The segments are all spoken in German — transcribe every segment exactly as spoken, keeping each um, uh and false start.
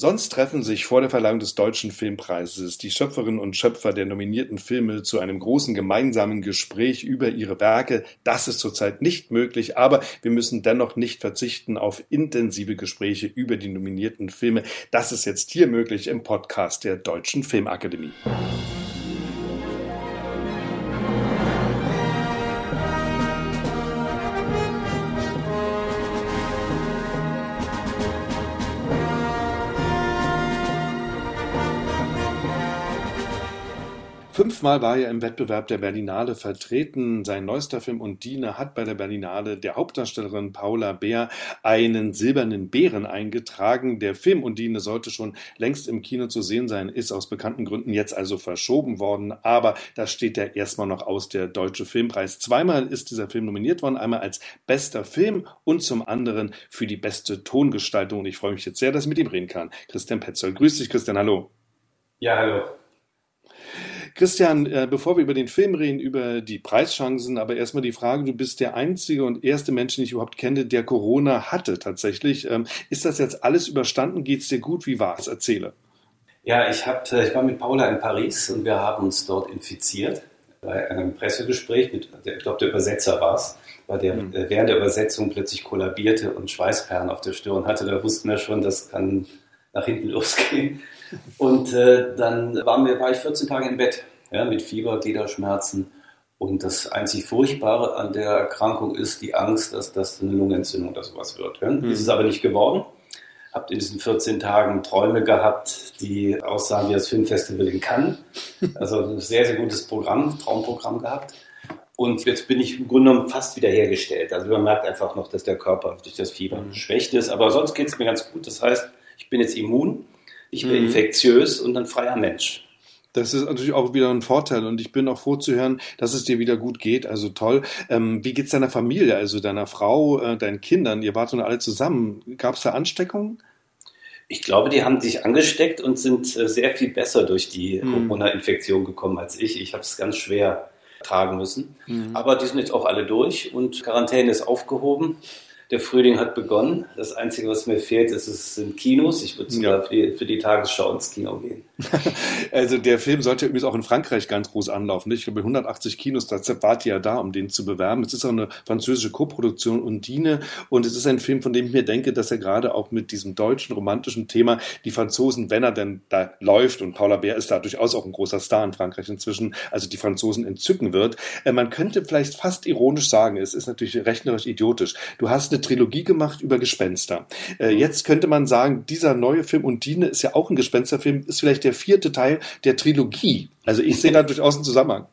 Sonst treffen sich vor der Verleihung des Deutschen Filmpreises die Schöpferinnen und Schöpfer der nominierten Filme zu einem großen gemeinsamen Gespräch über ihre Werke. Das ist zurzeit nicht möglich, aber wir müssen dennoch nicht verzichten auf intensive Gespräche über die nominierten Filme. Das ist jetzt hier möglich im Podcast der Deutschen Filmakademie. Fünfmal war er im Wettbewerb der Berlinale vertreten. Sein neuester Film Undine hat bei der Berlinale der Hauptdarstellerin Paula Beer einen silbernen Bären eingetragen. Der Film Undine sollte schon längst im Kino zu sehen sein, ist aus bekannten Gründen jetzt also verschoben worden. Aber da steht er erstmal noch aus, der Deutsche Filmpreis. Zweimal ist dieser Film nominiert worden, einmal als bester Film und zum anderen für die beste Tongestaltung. Und ich freue mich jetzt sehr, dass ich mit ihm reden kann. Christian Petzold. Grüß dich, Christian. Hallo. Ja, hallo. Christian, äh, bevor wir über den Film reden, über die Preischancen, aber erstmal die Frage, du bist der einzige und erste Mensch, den ich überhaupt kenne, der Corona hatte tatsächlich. Ähm, ist das jetzt alles überstanden? Geht's dir gut? Wie war's? Erzähle. Ja, ich, hab, ich war mit Paula in Paris und wir haben uns dort infiziert bei einem Pressegespräch mit, ich glaube, der Übersetzer war es, weil der mhm. während der Übersetzung plötzlich kollabierte und Schweißperlen auf der Stirn hatte. Da wussten wir schon, das kann nach hinten losgehen. Und äh, dann waren wir, war ich vierzehn Tage im Bett, ja, mit Fieber, Gliederschmerzen. Und das einzig Furchtbare an der Erkrankung ist die Angst, dass das eine Lungenentzündung oder sowas wird. Ja? Mhm. Ist es aber nicht geworden. Habt in diesen vierzehn Tagen Träume gehabt, die aussahen wie das Filmfestival in Cannes. Also ein sehr, sehr gutes Programm, Traumprogramm gehabt. Und jetzt bin ich im Grunde genommen fast wiederhergestellt. Also man merkt einfach noch, dass der Körper durch das Fieber mhm. geschwächt ist. Aber sonst geht es mir ganz gut. Das heißt, ich bin jetzt immun. Ich bin mhm. infektiös und ein freier Mensch. Das ist natürlich auch wieder ein Vorteil und ich bin auch froh zu hören, dass es dir wieder gut geht. Also toll. Ähm, wie geht's deiner Familie, also deiner Frau, äh, deinen Kindern? Ihr wart nun alle zusammen. Gab es da Ansteckungen? Ich glaube, die haben sich angesteckt und sind äh, sehr viel besser durch die mhm. Corona-Infektion gekommen als ich. Ich habe es ganz schwer tragen müssen. Mhm. Aber die sind jetzt auch alle durch und Quarantäne ist aufgehoben. Der Frühling hat begonnen. Das Einzige, was mir fehlt, ist, es sind Kinos. Ich würde sogar ja. für, die, für die Tagesschau ins Kino gehen. Also der Film sollte übrigens auch in Frankreich ganz groß anlaufen. Ich glaube, hundertachtzig Kinos, da wart ihr ja da, um den zu bewerben. Es ist auch eine französische Koproduktion, Undine. Und es ist ein Film, von dem ich mir denke, dass er gerade auch mit diesem deutschen, romantischen Thema, die Franzosen, wenn er denn da läuft, und Paula Beer ist da durchaus auch ein großer Star in Frankreich inzwischen, also die Franzosen entzücken wird. Man könnte vielleicht fast ironisch sagen, es ist natürlich rechnerisch idiotisch. Du hast eine Trilogie gemacht über Gespenster. Äh, jetzt könnte man sagen, dieser neue Film Undine ist ja auch ein Gespensterfilm, ist vielleicht der vierte Teil der Trilogie. Also ich sehe da durchaus einen Zusammenhang.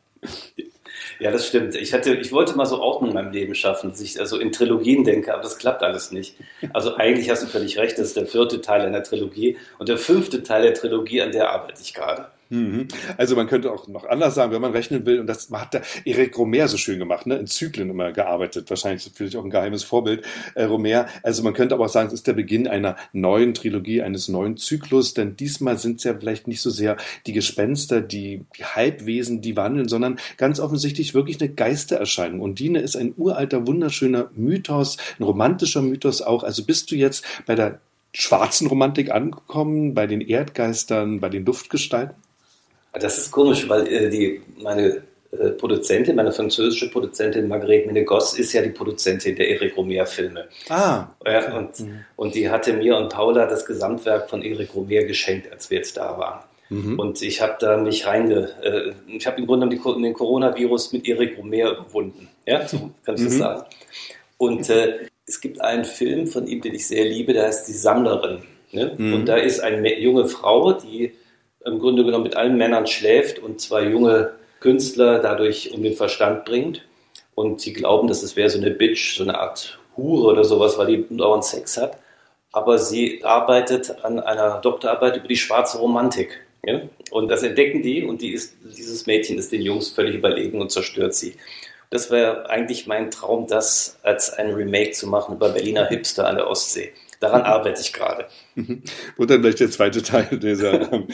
Ja, das stimmt. Ich hatte, ich wollte mal so Ordnung in meinem Leben schaffen, dass ich also in Trilogien denke, aber das klappt alles nicht. Also eigentlich hast du völlig recht, das ist der vierte Teil einer Trilogie und der fünfte Teil der Trilogie, an der arbeite ich gerade. Also man könnte auch noch anders sagen, wenn man rechnen will, und das hat der Eric Romer so schön gemacht, ne, in Zyklen immer gearbeitet, wahrscheinlich vielleicht auch ein geheimes Vorbild, äh, Romer. Also man könnte aber auch sagen, es ist der Beginn einer neuen Trilogie, eines neuen Zyklus, denn diesmal sind es ja vielleicht nicht so sehr die Gespenster, die, die Halbwesen, die wandeln, sondern ganz offensichtlich wirklich eine Geistererscheinung. Undine ist ein uralter, wunderschöner Mythos, ein romantischer Mythos auch. Also bist du jetzt bei der schwarzen Romantik angekommen, bei den Erdgeistern, bei den Luftgestalten? Das ist komisch, weil äh, die, meine äh, Produzentin, meine französische Produzentin Margrethe Menegos ist ja die Produzentin der Eric Romer-Filme. Ah. Okay. Ja, und, mhm. und die hatte mir und Paula das Gesamtwerk von Eric Romer geschenkt, als wir jetzt da waren. Mhm. Und ich habe da mich reinge... Äh, ich habe im Grunde genommen den Coronavirus mit Eric Romer überwunden. Ja, so kann ich mhm. das sagen. Und äh, es gibt einen Film von ihm, den ich sehr liebe, der heißt Die Sammlerin. Ne? Mhm. Und da ist eine junge Frau, die im Grunde genommen mit allen Männern schläft und zwei junge Künstler dadurch um den Verstand bringt. Und sie glauben, dass es wäre so eine Bitch, so eine Art Hure oder sowas, weil die dauernd Sex hat. Aber sie arbeitet an einer Doktorarbeit über die schwarze Romantik. Ja? Und das entdecken die und die ist, dieses Mädchen ist den Jungs völlig überlegen und zerstört sie. Das wäre eigentlich mein Traum, das als ein Remake zu machen über Berliner Hipster an der Ostsee. Daran arbeite ich gerade. Und dann vielleicht der zweite Teil dieser ähm,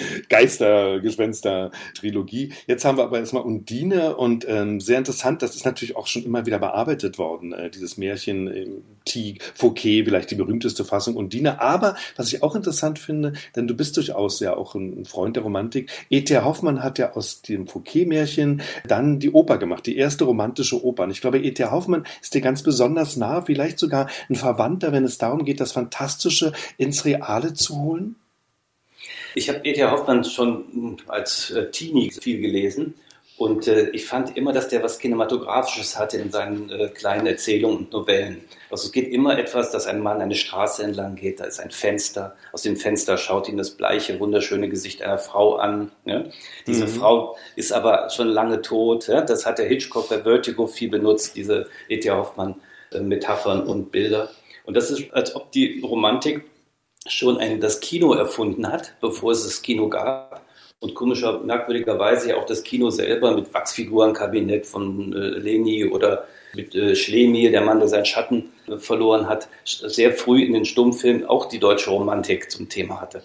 Geister-Gespenster-Trilogie. Jetzt haben wir aber erstmal Undine und ähm, sehr interessant, das ist natürlich auch schon immer wieder bearbeitet worden, äh, dieses Märchen ähm, Tig, Fouquet, vielleicht die berühmteste Fassung Undine. Aber was ich auch interessant finde, denn du bist durchaus ja auch ein Freund der Romantik, E T Hoffmann hat ja aus dem Fouquet-Märchen dann die Oper gemacht, die erste romantische Oper. Und ich glaube, E T Hoffmann ist dir ganz besonders nah, vielleicht sogar ein Verwandter, wenn es darum geht, das Fantastische ins Reale zu holen? Ich habe E T Hoffmann schon als äh, Teenie viel gelesen und äh, ich fand immer, dass der was Kinematografisches hatte in seinen äh, kleinen Erzählungen und Novellen. Also es geht immer etwas, dass ein Mann eine Straße entlang geht, da ist ein Fenster, aus dem Fenster schaut ihn das bleiche, wunderschöne Gesicht einer Frau an. Ja? Diese mhm. Frau ist aber schon lange tot, ja? Das hat der Hitchcock bei Vertigo viel benutzt, diese E T Hoffmann äh, Metaphern und Bilder. Und das ist, als ob die Romantik schon ein, das Kino erfunden hat, bevor es das Kino gab. Und komischer, merkwürdigerweise ja auch das Kino selber mit Wachsfigurenkabinett von äh, Leni oder mit äh, Schlemi, der Mann, der seinen Schatten äh, verloren hat, sehr früh in den Stummfilmen auch die deutsche Romantik zum Thema hatte.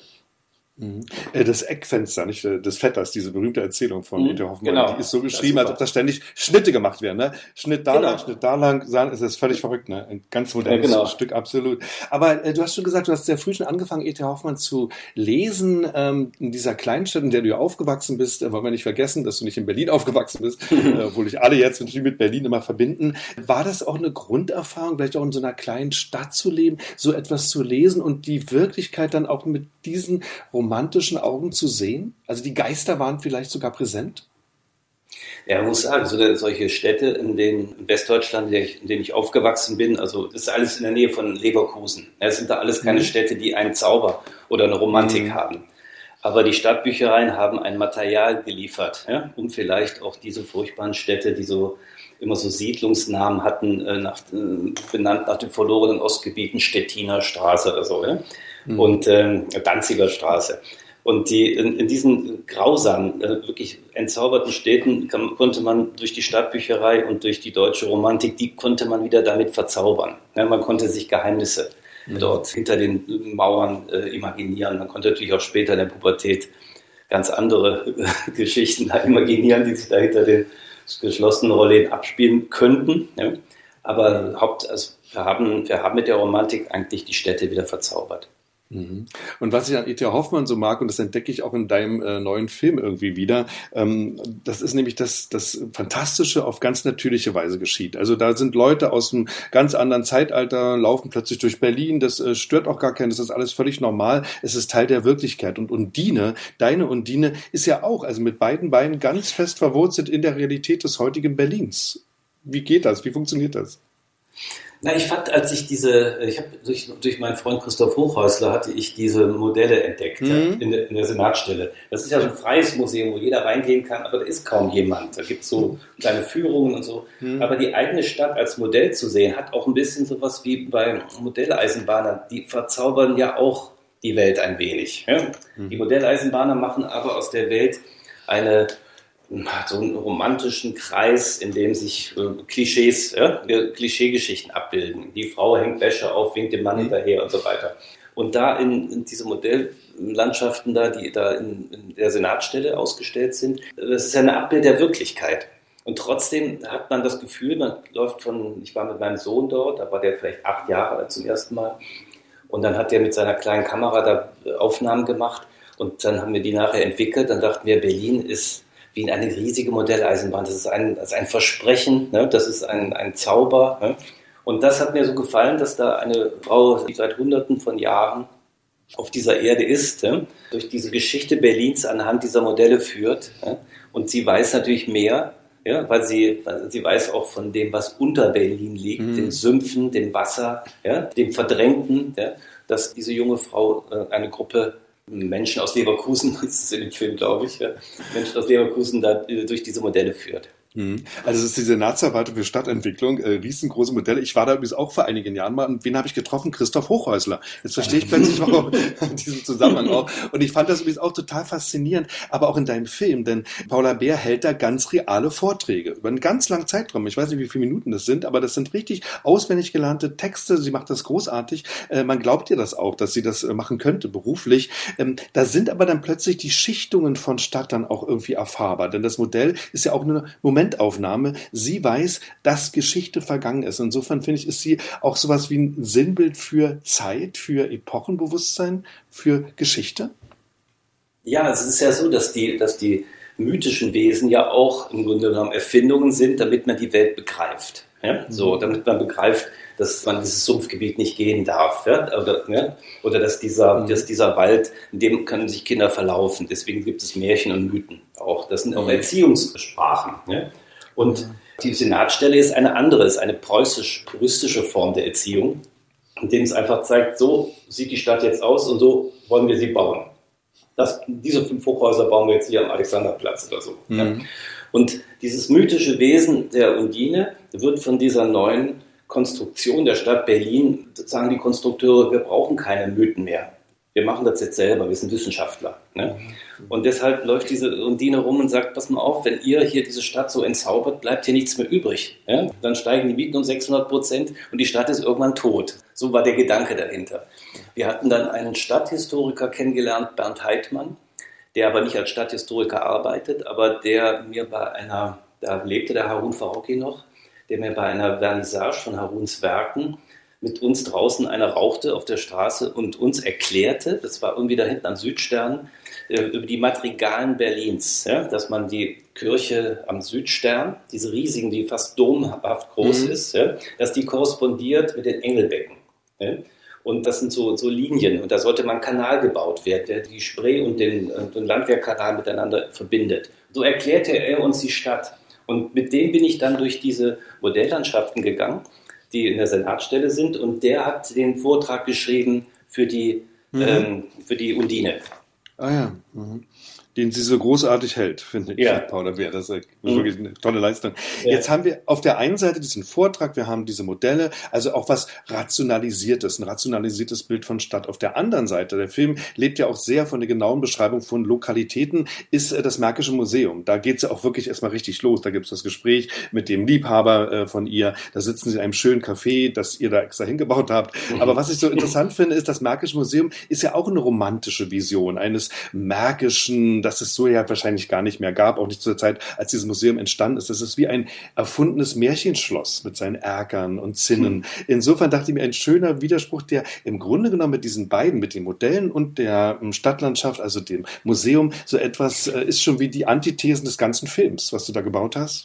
Das Eckfenster, nicht des Vetters, diese berühmte Erzählung von E T Hoffmann, genau. Die ist so geschrieben, als ob da ständig Schnitte gemacht werden. Ne? Schnitt da genau. lang, Schnitt da lang, das ist völlig verrückt. Ne? Ein ganz modernes ja, genau. Stück, absolut. Aber äh, du hast schon gesagt, du hast sehr früh schon angefangen, E T Hoffmann zu lesen. Ähm, in dieser Kleinstadt, in der du ja aufgewachsen bist, äh, wollen wir nicht vergessen, dass du nicht in Berlin aufgewachsen bist, äh, obwohl dich alle jetzt natürlich mit Berlin immer verbinden. War das auch eine Grunderfahrung, vielleicht auch in so einer kleinen Stadt zu leben, so etwas zu lesen und die Wirklichkeit dann auch mit diesen romantischen Augen zu sehen? Also die Geister waren vielleicht sogar präsent? Ja, man muss sagen, so, solche Städte, in denen in Westdeutschland, in denen ich aufgewachsen bin, also das ist alles in der Nähe von Leverkusen. Es sind da alles keine mhm. Städte, die einen Zauber oder eine Romantik mhm. haben. Aber die Stadtbüchereien haben ein Material geliefert, ja, um vielleicht auch diese furchtbaren Städte, die so immer so Siedlungsnamen hatten, äh, nach, äh, benannt nach den verlorenen Ostgebieten, Stettiner Straße oder so, ja? mhm. und ähm, Danziger Straße. Und die, in, in diesen grausamen, äh, wirklich entzauberten Städten kann, konnte man durch die Stadtbücherei und durch die deutsche Romantik, die konnte man wieder damit verzaubern. Ja, man konnte sich Geheimnisse mhm. dort hinter den Mauern äh, imaginieren. Man konnte natürlich auch später in der Pubertät ganz andere äh, Geschichten da imaginieren, die sich da hinter den geschlossenen Rollen abspielen könnten. Ja. Aber mhm. Haupt, also wir, haben, wir haben mit der Romantik eigentlich die Städte wieder verzaubert. Und was ich an E T Hoffmann so mag, und das entdecke ich auch in deinem äh, neuen Film irgendwie wieder, ähm, das ist nämlich, dass das Fantastische auf ganz natürliche Weise geschieht. Also da sind Leute aus einem ganz anderen Zeitalter, laufen plötzlich durch Berlin, das äh, stört auch gar keinen, das ist alles völlig normal, es ist Teil der Wirklichkeit. Und Undine, deine Undine, ist ja auch, also mit beiden Beinen ganz fest verwurzelt in der Realität des heutigen Berlins. Wie geht das? Wie funktioniert das? Na, ich fand, als ich diese, ich habe durch, durch meinen Freund Christoph Hochhäusler hatte ich diese Modelle entdeckt, mhm. in, der, in der Senatsstelle. Das ist ja so ein freies Museum, wo jeder reingehen kann, aber da ist kaum jemand. Da gibt es so kleine Führungen und so. Mhm. Aber die eigene Stadt als Modell zu sehen, hat auch ein bisschen sowas wie bei Modelleisenbahnern. Die verzaubern ja auch die Welt ein wenig. Ja? Mhm. Die Modelleisenbahner machen aber aus der Welt eine so einen romantischen Kreis, in dem sich äh, Klischees, ja, Klischeegeschichten abbilden. Die Frau hängt Wäsche auf, winkt dem Mann hinterher und so weiter. Und da in, in diese Modelllandschaften da, die da in, in der Senatsstelle ausgestellt sind, das ist ja ein Abbild der Wirklichkeit. Und trotzdem hat man das Gefühl, man läuft von, ich war mit meinem Sohn dort, da war der vielleicht acht Jahre alt zum ersten Mal, und dann hat der mit seiner kleinen Kamera da Aufnahmen gemacht und dann haben wir die nachher entwickelt, dann dachten wir, Berlin ist wie eine riesige Modelleisenbahn. Das ist ein, das ist ein Versprechen, ne? Das ist ein, ein Zauber. Ne? Und das hat mir so gefallen, dass da eine Frau, die seit Hunderten von Jahren auf dieser Erde ist, ne? durch diese Geschichte Berlins anhand dieser Modelle führt. Ne? Und sie weiß natürlich mehr, ja? weil, sie, weil sie weiß auch von dem, was unter Berlin liegt, mhm. den Sümpfen, dem Wasser, ja? dem Verdrängten, ja? dass diese junge Frau äh, eine Gruppe Menschen aus Leverkusen, das ist in dem Film, glaube ich, ja, Menschen aus Leverkusen da durch diese Modelle führt. Also es ist die Senatsverwaltung für Stadtentwicklung, äh, riesengroße Modelle. Ich war da übrigens auch vor einigen Jahren mal. Und wen habe ich getroffen? Christoph Hochhäusler. Jetzt verstehe ich plötzlich warum diesen Zusammenhang auch. Und ich fand das übrigens auch total faszinierend, aber auch in deinem Film, denn Paula Beer hält da ganz reale Vorträge über einen ganz langen Zeitraum. Ich weiß nicht, wie viele Minuten das sind, aber das sind richtig auswendig gelernte Texte. Sie macht das großartig. Äh, man glaubt ihr das auch, dass sie das äh, machen könnte, beruflich. Ähm, da sind aber dann plötzlich die Schichtungen von Stadt dann auch irgendwie erfahrbar. Denn das Modell ist ja auch eine Moment Momentaufnahme. Sie weiß, dass Geschichte vergangen ist. Insofern finde ich, ist sie auch sowas wie ein Sinnbild für Zeit, für Epochenbewusstsein, für Geschichte. Ja, es ist ja so, dass die, dass die mythischen Wesen ja auch im Grunde genommen Erfindungen sind, damit man die Welt begreift. Ja? So, damit man begreift, dass man dieses Sumpfgebiet nicht gehen darf. Ja? Oder, ja? Oder dass dieser, mhm. dass dieser Wald, in dem können sich Kinder verlaufen. Deswegen gibt es Märchen und Mythen auch. Das sind auch mhm. Erziehungssprachen. Ja? Und mhm. die Senatsstelle ist eine andere, ist eine preußisch-puristische Form der Erziehung, in dem es einfach zeigt, so sieht die Stadt jetzt aus und so wollen wir sie bauen. Das, diese fünf Hochhäuser bauen wir jetzt hier am Alexanderplatz oder so. Mhm. Ja? Und dieses mythische Wesen der Undine wird von dieser neuen Konstruktion der Stadt Berlin, sagen die Konstrukteure, wir brauchen keine Mythen mehr. Wir machen das jetzt selber, wir sind Wissenschaftler. Ne? Und deshalb läuft diese Undine rum und sagt, pass mal auf, wenn ihr hier diese Stadt so entzaubert, bleibt hier nichts mehr übrig. Ja? Dann steigen die Mieten um sechshundert Prozent und die Stadt ist irgendwann tot. So war der Gedanke dahinter. Wir hatten dann einen Stadthistoriker kennengelernt, Bernd Heidmann, der aber nicht als Stadthistoriker arbeitet, aber der mir bei einer, da lebte der Harun Farocki noch, der mir bei einer Vernissage von Haruns Werken mit uns draußen einer rauchte auf der Straße und uns erklärte, das war irgendwie da hinten am Südstern, äh, über die Madrigalen Berlins, ja, dass man die Kirche am Südstern, diese riesigen, die fast domhaft groß mhm. ist, ja, dass die korrespondiert mit den Engelbecken. Ja. Und das sind so, so Linien. Und da sollte mal ein Kanal gebaut werden, der die Spree und den, den Landwehrkanal miteinander verbindet. So erklärte er uns die Stadt. Und mit dem bin ich dann durch diese Modelllandschaften gegangen, die in der Senatsstelle sind. Und der hat den Vortrag geschrieben für die, mhm. ähm, für die Undine. Ah ja, mhm. Den sie so großartig hält, finde ich, ja. Paula Beer. Das ist wirklich eine tolle Leistung. Ja. Jetzt haben wir auf der einen Seite diesen Vortrag, wir haben diese Modelle, also auch was Rationalisiertes, ein rationalisiertes Bild von Stadt. Auf der anderen Seite, der Film lebt ja auch sehr von der genauen Beschreibung von Lokalitäten, ist das Märkische Museum. Da geht es ja auch wirklich erstmal richtig los. Da gibt es das Gespräch mit dem Liebhaber von ihr. Da sitzen sie in einem schönen Café, das ihr da extra hingebaut habt. Mhm. Aber was ich so interessant finde, ist, das Märkische Museum ist ja auch eine romantische Vision eines märkischen, das es so ja wahrscheinlich gar nicht mehr gab, auch nicht zu der Zeit, als dieses Museum entstanden ist. Das ist wie ein erfundenes Märchenschloss mit seinen Erkern und Zinnen. Mhm. Insofern dachte ich mir, ein schöner Widerspruch, der im Grunde genommen mit diesen beiden, mit den Modellen und der Stadtlandschaft, also dem Museum, so etwas ist schon wie die Antithesen des ganzen Films, was du da gebaut hast.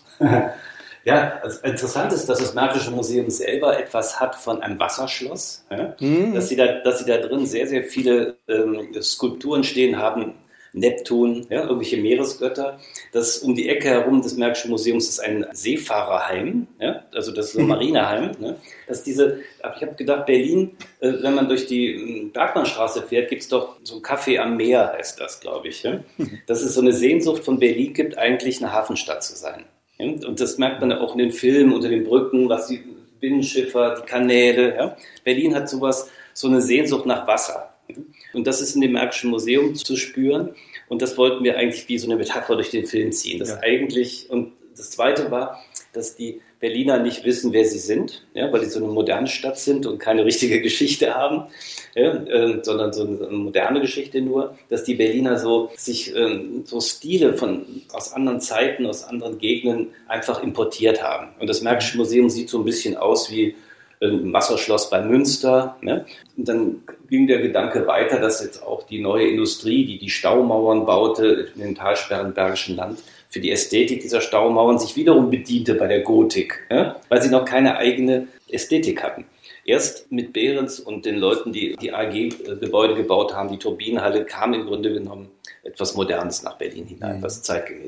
Ja, also interessant ist, dass das Märkische Museum selber etwas hat von einem Wasserschloss, ja? mhm. dass, sie da, dass sie da drin sehr, sehr viele ähm, Skulpturen stehen haben, Neptun, ja, irgendwelche Meeresgötter. Das um die Ecke herum des Märkischen Museums ist ein Seefahrerheim, ja, also das ist ein Marineheim. Ne? Dass diese, ich habe gedacht, Berlin, äh, wenn man durch die Bergmannstraße fährt, gibt es doch so ein Café am Meer, heißt das, glaube ich. Ja? Dass es so eine Sehnsucht von Berlin gibt, eigentlich eine Hafenstadt zu sein. Ja? Und das merkt man auch in den Filmen, unter den Brücken, was die Binnenschiffer, die Kanäle. Ja? Berlin hat sowas, so eine Sehnsucht nach Wasser. Und das ist in dem Märkischen Museum zu spüren. Und das wollten wir eigentlich wie so eine Metapher durch den Film ziehen. Das ja. eigentlich, und das Zweite war, dass die Berliner nicht wissen, wer sie sind, ja, weil sie so eine moderne Stadt sind und keine richtige Geschichte haben, ja, äh, sondern so eine, eine moderne Geschichte nur, dass die Berliner so sich äh, so Stile von, aus anderen Zeiten, aus anderen Gegenden einfach importiert haben. Und das Märkische Museum sieht so ein bisschen aus wie ein Wasserschloss bei Münster. Ne? Und dann ging der Gedanke weiter, dass jetzt auch die neue Industrie, die die Staumauern baute in dem Talsperren Bergischen Land, für die Ästhetik dieser Staumauern sich wiederum bediente bei der Gotik, ja? Weil sie noch keine eigene Ästhetik hatten. Erst mit Behrens und den Leuten, die die A G-Gebäude gebaut haben, die Turbinenhalle, kam im Grunde genommen etwas Modernes nach Berlin hinein, was zeitgemäß ist.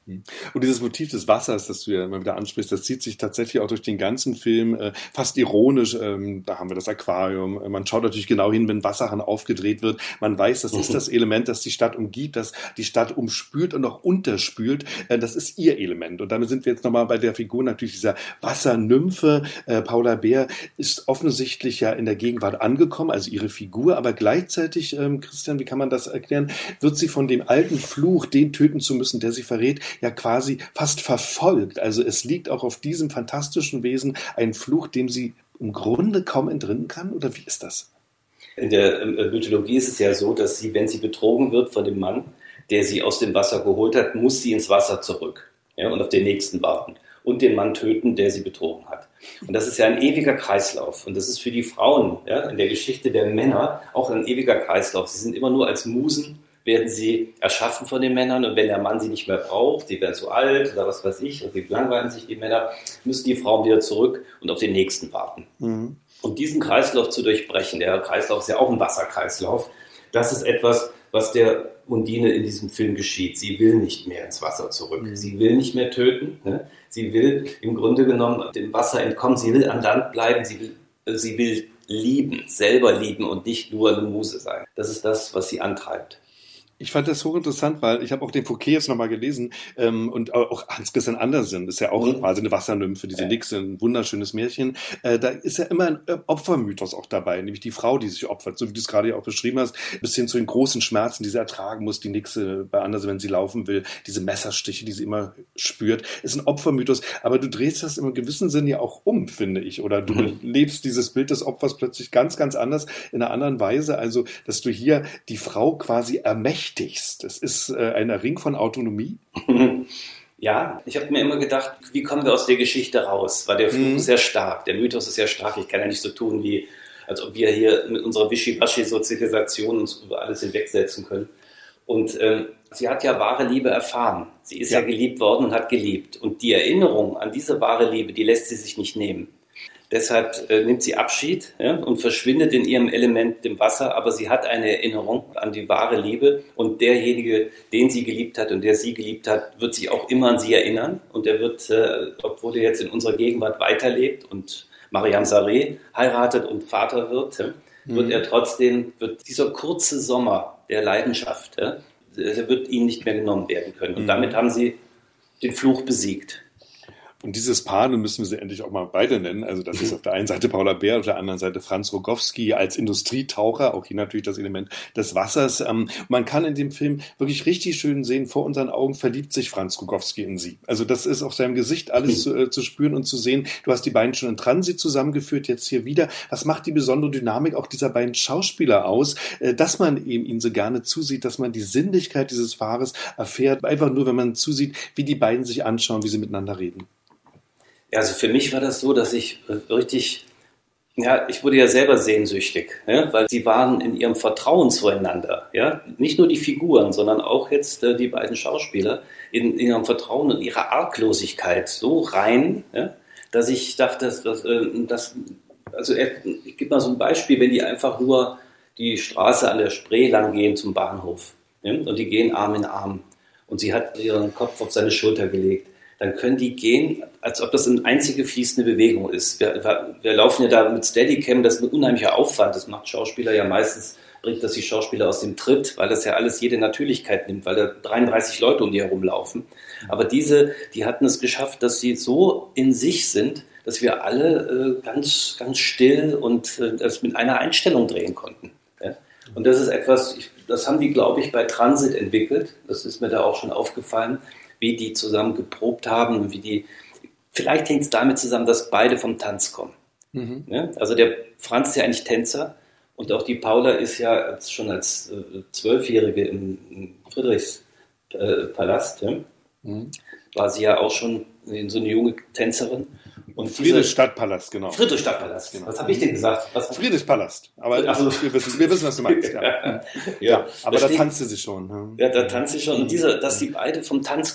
Und dieses Motiv des Wassers, das du ja immer wieder ansprichst, das zieht sich tatsächlich auch durch den ganzen Film, äh, fast ironisch. Ähm, da haben wir das Aquarium. Man schaut natürlich genau hin, wenn Wasserhahn aufgedreht wird. Man weiß, das ist das Element, das die Stadt umgibt, das die Stadt umspült und auch unterspült. Äh, das ist ihr Element. Und damit sind wir jetzt nochmal bei der Figur natürlich dieser Wassernymphe. Äh, Paula Beer ist offensichtlich ja in der Gegenwart angekommen, also ihre Figur, aber gleichzeitig, ähm, Christian, wie kann man das erklären, wird sie von dem alten Fluch, den töten zu müssen, der sie verrät, ja quasi fast verfolgt. Also es liegt auch auf diesem fantastischen Wesen ein Fluch, dem sie im Grunde kaum entrinnen kann? Oder wie ist das? In der Mythologie ist es ja so, dass sie, wenn sie betrogen wird von dem Mann, der sie aus dem Wasser geholt hat, muss sie ins Wasser zurück, ja, und auf den nächsten warten und den Mann töten, der sie betrogen hat. Und das ist ja ein ewiger Kreislauf. Und das ist für die Frauen, ja, in der Geschichte der Männer auch ein ewiger Kreislauf. Sie sind immer nur als Musen, werden sie erschaffen von den Männern, und wenn der Mann sie nicht mehr braucht, sie werden zu alt oder was weiß ich, und sie langweilen sich die Männer, müssen die Frauen wieder zurück und auf den nächsten warten. Mhm. Und diesen Kreislauf zu durchbrechen, der Kreislauf ist ja auch ein Wasserkreislauf, das ist etwas, was der Undine in diesem Film geschieht. Sie will nicht mehr ins Wasser zurück. Mhm. Sie will nicht mehr töten. Ne? Sie will im Grunde genommen dem Wasser entkommen. Sie will an Land bleiben. Sie will, sie will lieben, selber lieben und nicht nur eine Muse sein. Das ist das, was sie antreibt. Ich fand das hochinteressant, weil ich habe auch den Fouquet jetzt nochmal gelesen ähm, und auch Hans-Christian Andersen ist ja auch mhm. quasi eine Wassernymphe, diese ja. Nixe, ein wunderschönes Märchen. Äh, da ist ja immer ein Opfermythos auch dabei, nämlich die Frau, die sich opfert, so wie du es gerade ja auch beschrieben hast, bis hin zu den großen Schmerzen, die sie ertragen muss, die Nixe bei Andersen, wenn sie laufen will, diese Messerstiche, die sie immer spürt, ist ein Opfermythos, aber du drehst das im gewissen Sinn ja auch um, finde ich, oder du mhm. lebst dieses Bild des Opfers plötzlich ganz, ganz anders, in einer anderen Weise, also dass du hier die Frau quasi ermächtigst. Das ist äh, ein Ring von Autonomie. Ja, ich habe mir immer gedacht, wie kommen wir aus der Geschichte raus? Weil der Fluch mhm. ist sehr stark, der Mythos ist sehr stark. Ich kann ja nicht so tun, wie als ob wir hier mit unserer Wischiwaschi-Sozialisation uns über alles hinwegsetzen können. Und ähm, sie hat ja wahre Liebe erfahren. Sie ist ja. ja geliebt worden und hat geliebt. Und die Erinnerung an diese wahre Liebe, die lässt sie sich nicht nehmen. Deshalb äh, nimmt sie Abschied, ja, und verschwindet in ihrem Element, dem Wasser, aber sie hat eine Erinnerung an die wahre Liebe, und derjenige, den sie geliebt hat und der sie geliebt hat, wird sich auch immer an sie erinnern, und er wird, äh, obwohl er jetzt in unserer Gegenwart weiterlebt und Mariam Sareh heiratet und Vater wird, ja, mhm. wird er trotzdem, wird dieser kurze Sommer der Leidenschaft, ja, der wird ihnen nicht mehr genommen werden können, und mhm. damit haben sie den Fluch besiegt. Und dieses Paar, nun müssen wir sie endlich auch mal beide nennen, also das ist auf der einen Seite Paula Beer, auf der anderen Seite Franz Rogowski als Industrietaucher, auch hier natürlich das Element des Wassers. Ähm, man kann in dem Film wirklich richtig schön sehen, vor unseren Augen verliebt sich Franz Rogowski in sie. Also das ist auf seinem Gesicht alles zu, äh, zu spüren und zu sehen. Du hast die beiden schon in Transit zusammengeführt, jetzt hier wieder. Was macht die besondere Dynamik auch dieser beiden Schauspieler aus, äh, dass man eben ihnen so gerne zusieht, dass man die Sinnlichkeit dieses Paares erfährt, einfach nur, wenn man zusieht, wie die beiden sich anschauen, wie sie miteinander reden. Also für mich war das so, dass ich richtig, ja, ich wurde ja selber sehnsüchtig, ja, weil sie waren in ihrem Vertrauen zueinander, ja, nicht nur die Figuren, sondern auch jetzt äh, die beiden Schauspieler in, in ihrem Vertrauen und ihrer Arglosigkeit so rein, ja, dass ich dachte, dass, dass, dass also ich gebe mal so ein Beispiel, wenn die einfach nur die Straße an der Spree lang gehen zum Bahnhof, ja, und die gehen Arm in Arm und sie hat ihren Kopf auf seine Schulter gelegt, dann können die gehen, als ob das eine einzige fließende Bewegung ist. Wir, wir laufen ja da mit Steadicam, das ist ein unheimlicher Aufwand. Das macht Schauspieler ja meistens, bringt das die Schauspieler aus dem Tritt, weil das ja alles jede Natürlichkeit nimmt, weil da dreiunddreißig Leute um die herumlaufen. Aber diese, die hatten es geschafft, dass sie so in sich sind, dass wir alle äh, ganz, ganz still und äh, das mit einer Einstellung drehen konnten. Ja? Und das ist etwas, ich, das haben die, glaube ich, bei Transit entwickelt. Das ist mir da auch schon aufgefallen, wie die zusammen geprobt haben und wie die, vielleicht hängt es damit zusammen, dass beide vom Tanz kommen. Mhm. Ja? Also der Franz ist ja eigentlich Tänzer und auch die Paula ist ja als, schon als äh, Zwölfjährige im, im Friedrichspalast, äh, ja? mhm. war sie ja auch schon so eine junge Tänzerin. Und Friedrichstadtpalast, genau. Friedrichstadtpalast, genau. Was habe ich denn gesagt? Was Friedrichspalast. Aber also, wir, wissen, wir wissen, was du meinst. Ja, ja. ja aber da, da tanzt sie schon. Ja, da tanzt sie schon. Und diese, dass die beide vom Tanz kommen.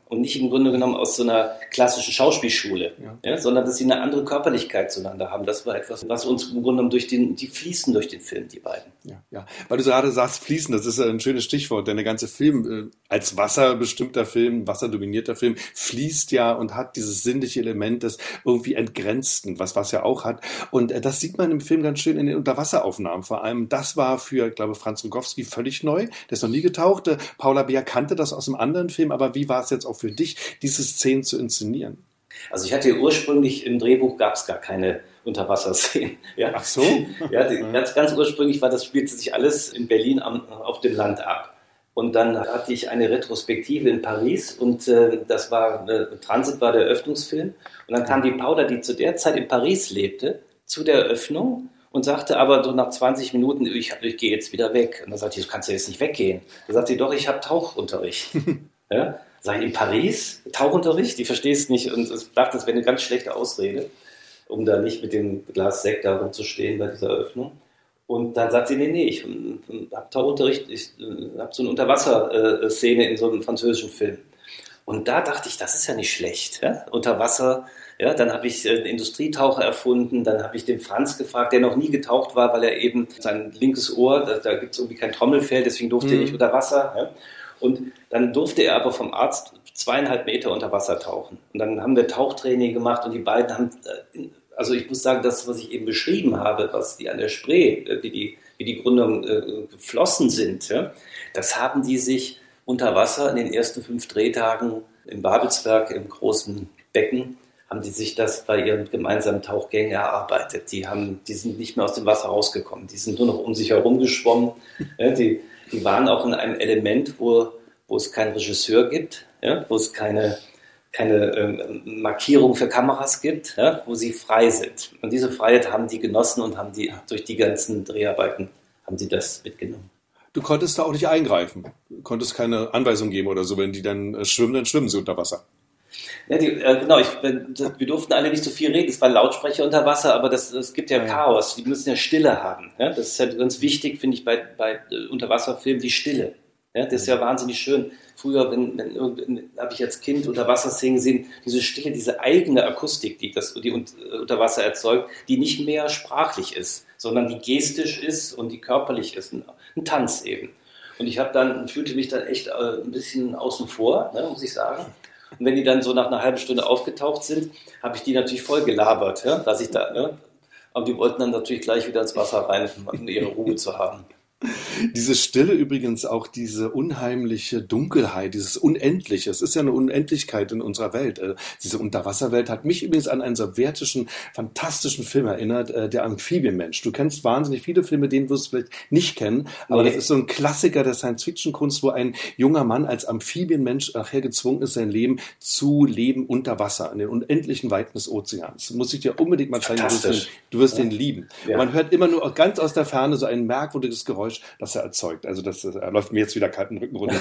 und nicht im Grunde genommen aus so einer klassischen Schauspielschule, ja. Ja, sondern dass sie eine andere Körperlichkeit zueinander haben. Das war etwas, was uns im Grunde genommen durch den, die fließen durch den Film, die beiden. Ja, ja. Weil du gerade sagst, fließen, das ist ein schönes Stichwort, denn der ganze Film, äh, als wasserbestimmter Film, wasserdominierter Film, fließt ja und hat dieses sinnliche Element des irgendwie Entgrenzten, was was ja auch hat. Und äh, das sieht man im Film ganz schön in den Unterwasseraufnahmen. Vor allem, das war für, ich glaube, Franz Rogowski völlig neu. Der ist noch nie getaucht. Äh, Paula Beer kannte das aus einem anderen Film, aber wie war es jetzt auch für dich, diese Szenen zu inszenieren? Also ich hatte ursprünglich, im Drehbuch gab es gar keine Unterwasserszenen. Ja. Ach so? Ja, die, ganz, ganz ursprünglich war das, spielte sich alles in Berlin am, auf dem Land ab. Und dann hatte ich eine Retrospektive in Paris und äh, das war, äh, Transit war der Eröffnungsfilm. Und dann kam die Paula, die zu der Zeit in Paris lebte, zu der Eröffnung und sagte aber so nach zwanzig Minuten, ich, ich gehe jetzt wieder weg. Und dann sagte ich, du kannst ja jetzt nicht weggehen. Dann sagte sie, doch, ich habe Tauchunterricht. Ja? Sag ich, in Paris? Tauchunterricht? Ich verstehe es nicht. Und ich dachte, das wäre eine ganz schlechte Ausrede, um da nicht mit dem Glas Sekt da rumzustehen bei dieser Eröffnung. Und dann sagt sie, nee, nee, ich habe Tauchunterricht, ich habe so eine Unterwasserszene in so einem französischen Film. Und da dachte ich, das ist ja nicht schlecht. Ja? Unterwasser, ja, dann habe ich einen Industrietaucher erfunden, dann habe ich den Franz gefragt, der noch nie getaucht war, weil er eben sein linkes Ohr, da, da gibt es irgendwie kein Trommelfell, deswegen durfte mhm. er nicht unter Wasser. Ja? Und dann durfte er aber vom Arzt zweieinhalb Meter unter Wasser tauchen. Und dann haben wir Tauchtraining gemacht und die beiden haben, also ich muss sagen, das, was ich eben beschrieben habe, was die an der Spree, wie die, wie die Gründung äh, geflossen sind, ja, das haben die sich unter Wasser in den ersten fünf Drehtagen im Babelsberg, im großen Becken, haben die sich das bei ihren gemeinsamen Tauchgängen erarbeitet. Die, haben, die sind nicht mehr aus dem Wasser rausgekommen, die sind nur noch um sich herum geschwommen. Ja, die, die waren auch in einem Element, wo, wo es keinen Regisseur gibt, ja, wo es keine, keine ähm, Markierung für Kameras gibt, ja, wo sie frei sind. Und diese Freiheit haben die genossen und haben die durch die ganzen Dreharbeiten haben sie das mitgenommen. Du konntest da auch nicht eingreifen, du konntest keine Anweisung geben oder so, wenn die dann äh, schwimmen, dann schwimmen sie unter Wasser. Ja, die, äh, genau, ich, wir durften alle nicht so viel reden, es waren Lautsprecher unter Wasser, aber das, es gibt ja, ja Chaos, die müssen ja Stille haben. Ja? Das ist ja ganz wichtig, finde ich, bei, bei äh, Unterwasserfilmen, die Stille. Ja? Das ist ja wahnsinnig schön. Früher, wenn, wenn, wenn habe ich als Kind Unterwasserszenen gesehen, diese Stille, diese eigene Akustik, die das die unter Wasser erzeugt, die nicht mehr sprachlich ist, sondern die gestisch ist und die körperlich ist, ein, ein Tanz eben. Und ich habe dann fühlte mich dann echt äh, ein bisschen außen vor, ne, muss ich sagen. Und wenn die dann so nach einer halben Stunde aufgetaucht sind, habe ich die natürlich voll gelabert, ja, dass ich da, ne, aber die wollten dann natürlich gleich wieder ins Wasser rein, um ihre Ruhe zu haben. Diese Stille übrigens, auch diese unheimliche Dunkelheit, dieses Unendliche, es ist ja eine Unendlichkeit in unserer Welt. Diese Unterwasserwelt hat mich übrigens an einen sowjetischen, fantastischen Film erinnert, der Amphibienmensch. Du kennst wahnsinnig viele Filme, den wirst du vielleicht nicht kennen, aber nee. Das ist so ein Klassiker der Science-Fiction-Kunst, wo ein junger Mann als Amphibienmensch nachher gezwungen ist, sein Leben zu leben unter Wasser, in den unendlichen Weiten des Ozeans. Muss ich dir unbedingt mal zeigen, du wirst den, du wirst ja. den lieben. Ja. Man hört immer nur ganz aus der Ferne so ein merkwürdiges Geräusch, das er erzeugt. Also das, das läuft mir jetzt wieder kalten Rücken runter.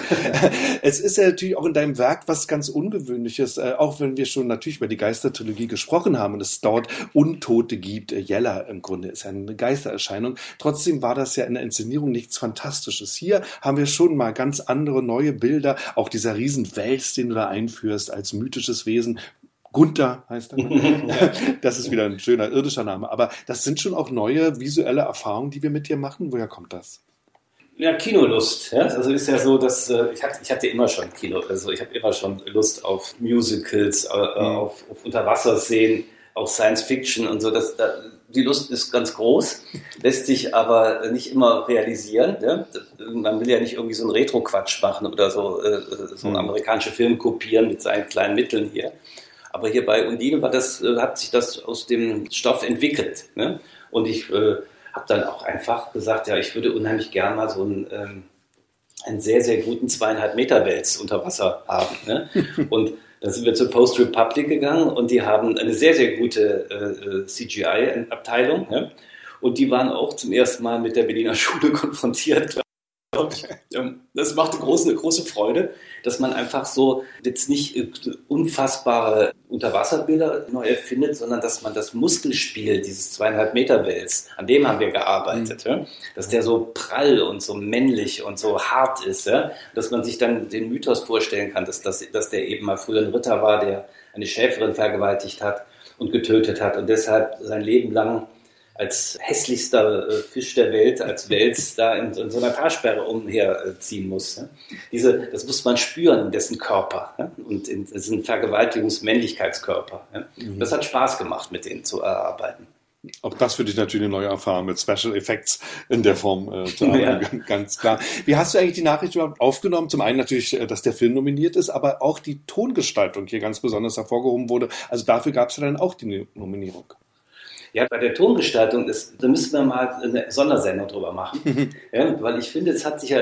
Es ist ja natürlich auch in deinem Werk was ganz Ungewöhnliches, äh, auch wenn wir schon natürlich über die Geistertrilogie gesprochen haben und es dort Untote gibt. Jella im Grunde ist ja eine Geistererscheinung. Trotzdem war das ja in der Inszenierung nichts Fantastisches. Hier haben wir schon mal ganz andere neue Bilder, auch dieser Riesenwels, den du da einführst als mythisches Wesen. Gunther heißt er. Das ist wieder ein schöner irdischer Name. Aber das sind schon auch neue visuelle Erfahrungen, die wir mit dir machen. Woher kommt das? Ja, Kinolust. Ja? Also ist ja so, dass äh, ich, hatte, ich hatte immer schon Kino. Also ich habe immer schon Lust auf Musicals, äh, mhm. auf, auf Unterwasserszenen, auf Science Fiction und so. Das, da, die Lust ist ganz groß, lässt sich aber nicht immer realisieren. Ja? Man will ja nicht irgendwie so einen Retro-Quatsch machen oder so, äh, so einen mhm. amerikanischen Film kopieren mit seinen kleinen Mitteln hier. Aber hier bei Undine war das, hat sich das aus dem Stoff entwickelt. Ne? Und ich äh, habe dann auch einfach gesagt, ja, ich würde unheimlich gern mal so einen, ähm, einen sehr, sehr guten zweieinhalb Meter Wels unter Wasser haben. Ne? Und dann sind wir zur Post Republic gegangen und die haben eine sehr, sehr gute äh, C G I-Abteilung. Ne? Und die waren auch zum ersten Mal mit der Berliner Schule konfrontiert. Und ähm, das macht eine große, eine große Freude, dass man einfach so jetzt nicht äh, unfassbare Unterwasserbilder neu erfindet, sondern dass man das Muskelspiel, dieses zweieinhalb Meter Wels, an dem haben wir gearbeitet, mhm. ja? Dass der so prall und so männlich und so hart ist, ja? Dass man sich dann den Mythos vorstellen kann, dass, dass, dass der eben mal früher ein Ritter war, der eine Schäferin vergewaltigt hat und getötet hat und deshalb sein Leben lang als hässlichster Fisch der Welt, als Wels da in, in so einer Talsperre umherziehen muss. Ne? Diese, das muss man spüren in dessen Körper. Ne? Und in, das ist ein Vergewaltigungs-Männlichkeitskörper. Ne? Mhm. Das hat Spaß gemacht, mit denen zu erarbeiten. Auch das für dich natürlich eine neue Erfahrung, mit Special Effects in der Form äh, zu arbeiten, ja. Ganz klar. Wie hast du eigentlich die Nachricht überhaupt aufgenommen? Zum einen natürlich, dass der Film nominiert ist, aber auch die Tongestaltung hier ganz besonders hervorgehoben wurde. Also dafür gab es ja dann auch die Nominierung. Ja, bei der Tongestaltung, ist, da müssen wir mal eine Sondersendung drüber machen. Ja, weil ich finde, es hat sich ja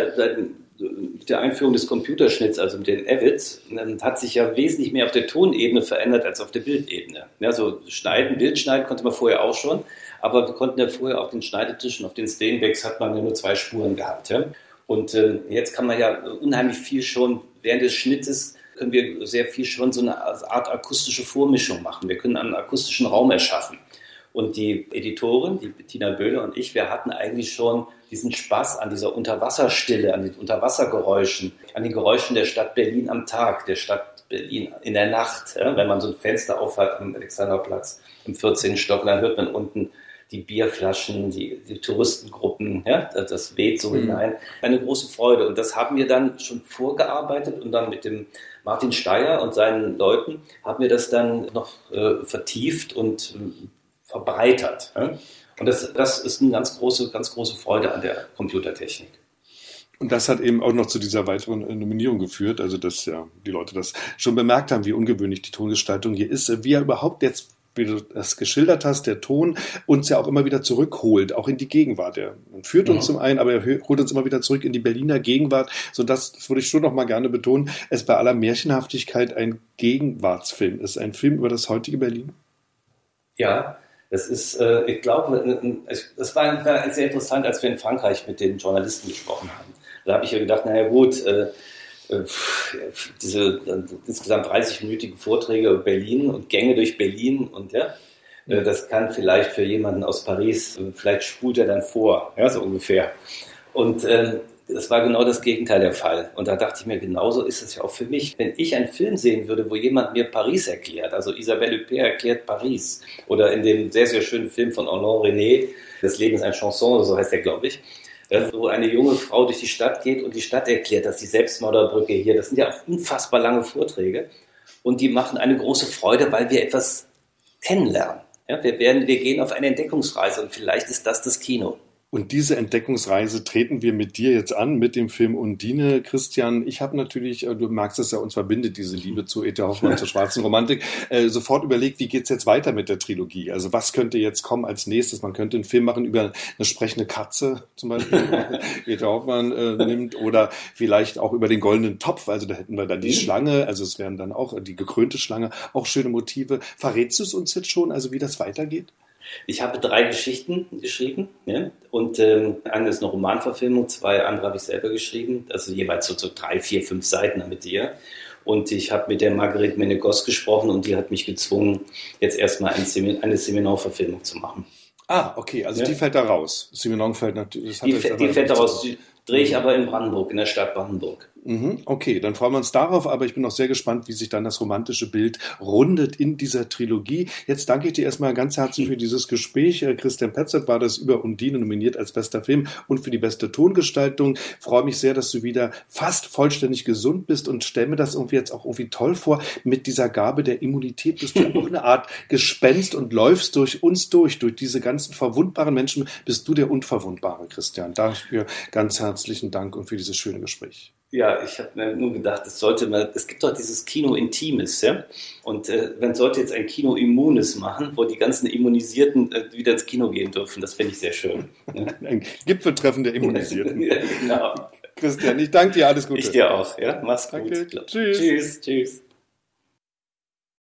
mit der Einführung des Computerschnitts, also mit den Avids, hat sich ja wesentlich mehr auf der Tonebene verändert als auf der Bildebene. Ja, so schneiden, Bild schneiden konnte man vorher auch schon, aber wir konnten ja vorher auf den Schneidetischen, auf den Steenbecks hat man ja nur zwei Spuren gehabt. Ja? Und äh, jetzt kann man ja unheimlich viel schon während des Schnittes können wir sehr viel schon so eine Art akustische Vormischung machen. Wir können einen akustischen Raum erschaffen. Und die Editorin, die Bettina Böhler und ich, wir hatten eigentlich schon diesen Spaß an dieser Unterwasserstille, an den Unterwassergeräuschen, an den Geräuschen der Stadt Berlin am Tag, der Stadt Berlin in der Nacht. Ja, wenn man so ein Fenster aufhat am Alexanderplatz im vierzehnten Stock, dann hört man unten die Bierflaschen, die, die Touristengruppen, ja, das weht so mhm. hinein. Eine große Freude. Und das haben wir dann schon vorgearbeitet und dann mit dem Martin Steyer und seinen Leuten haben wir das dann noch äh, vertieft und äh, verbreitert. Ja? Und das, das ist eine ganz große, ganz große Freude an der Computertechnik. Und das hat eben auch noch zu dieser weiteren Nominierung geführt, also dass ja die Leute das schon bemerkt haben, wie ungewöhnlich die Tongestaltung hier ist, wie er überhaupt jetzt, wie du das geschildert hast, der Ton uns ja auch immer wieder zurückholt, auch in die Gegenwart. Er führt uns mhm. zum einen, aber er holt uns immer wieder zurück in die Berliner Gegenwart, sodass, das würde ich schon noch mal gerne betonen, es bei aller Märchenhaftigkeit ein Gegenwartsfilm ist, ein Film über das heutige Berlin. Ja, das ist, äh, ich glaube, das war, war sehr interessant, als wir in Frankreich mit den Journalisten gesprochen haben. Da habe ich ja gedacht, naja gut, äh, äh, diese äh, insgesamt dreißig-minütigen Vorträge über Berlin und Gänge durch Berlin und ja, äh, das kann vielleicht für jemanden aus Paris, äh, vielleicht spult er dann vor, ja, so ungefähr. Und ähm, das war genau das Gegenteil der Fall. Und da dachte ich mir, genauso ist es ja auch für mich. Wenn ich einen Film sehen würde, wo jemand mir Paris erklärt, also Isabelle Huppert erklärt Paris, oder in dem sehr, sehr schönen Film von Alain René, Das Leben ist ein Chanson, so heißt der, glaube ich, wo eine junge Frau durch die Stadt geht und die Stadt erklärt, dass die Selbstmörderbrücke hier, das sind ja auch unfassbar lange Vorträge und die machen eine große Freude, weil wir etwas kennenlernen. Ja, wir, werden, wir gehen auf eine Entdeckungsreise und vielleicht ist das das Kino. Und diese Entdeckungsreise treten wir mit dir jetzt an, mit dem Film Undine. Christian, ich habe natürlich, du magst es ja, uns verbindet diese Liebe zu E T Hoffmann, zur schwarzen Romantik, äh, sofort überlegt, wie geht's jetzt weiter mit der Trilogie? Also was könnte jetzt kommen als nächstes? Man könnte einen Film machen über eine sprechende Katze, zum Beispiel, E T Hoffmann äh, nimmt, oder vielleicht auch über den goldenen Topf. Also da hätten wir dann die mhm. Schlange, also es wären dann auch die gekrönte Schlange, auch schöne Motive. Verrätst du es uns jetzt schon, also wie das weitergeht? Ich habe drei Geschichten geschrieben, ja? Und ähm, eine ist eine Romanverfilmung, zwei andere habe ich selber geschrieben, also jeweils so, so drei, vier, fünf Seiten mit dir. Und ich habe mit der Marguerite Menegos gesprochen und die hat mich gezwungen, jetzt erstmal eine, Semin- eine Simenon-Verfilmung zu machen. Ah, okay, also ja. Die fällt da raus. Simenon fällt natürlich. Die, f- die fällt da raus, die drehe ich aber in Brandenburg, in der Stadt Brandenburg. Mhm, okay, dann freuen wir uns darauf, aber ich bin auch sehr gespannt, wie sich dann das romantische Bild rundet in dieser Trilogie. Jetzt danke ich dir erstmal ganz herzlich für dieses Gespräch. Christian Petzold war das über Undine nominiert als bester Film und für die beste Tongestaltung. Ich freue mich sehr, dass du wieder fast vollständig gesund bist und stelle mir das irgendwie jetzt auch irgendwie toll vor. Mit dieser Gabe der Immunität bist du ja auch eine Art Gespenst und läufst durch uns durch, durch diese ganzen verwundbaren Menschen. Bist du der Unverwundbare, Christian. Dafür ganz herzlichen Dank und für dieses schöne Gespräch. Ja, ich habe mir nur gedacht, es sollte mal, es gibt doch dieses Kino Intimes, ja, und äh, man sollte jetzt ein Kino Immunes machen, wo die ganzen Immunisierten äh, wieder ins Kino gehen dürfen. Das finde ich sehr schön. Ja. Ein Gipfeltreffen der Immunisierten. Ja, genau. Christian, ich danke dir, alles Gute. Ich dir auch, ja, mach's gut. Danke. Tschüss. Tschüss. Tschüss.